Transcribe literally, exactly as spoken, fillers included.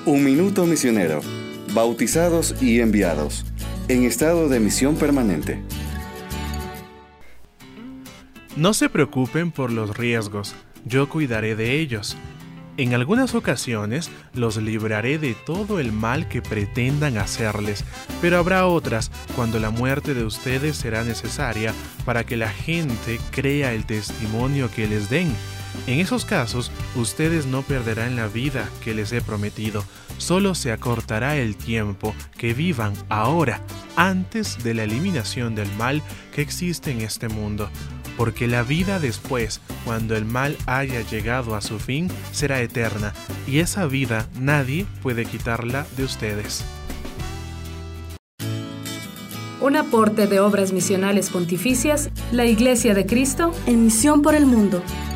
Un minuto misionero, bautizados y enviados, en estado de misión permanente. No se preocupen por los riesgos, yo cuidaré de ellos. En algunas ocasiones los libraré de todo el mal que pretendan hacerles, pero habrá otras cuando la muerte de ustedes será necesaria para que la gente crea el testimonio que les den. En esos casos, ustedes no perderán la vida que les he prometido, solo se acortará el tiempo que vivan ahora, antes de la eliminación del mal que existe en este mundo. Porque la vida después, cuando el mal haya llegado a su fin, será eterna, y esa vida nadie puede quitarla de ustedes. Un aporte de Obras Misionales Pontificias, la Iglesia de Cristo, en misión por el mundo.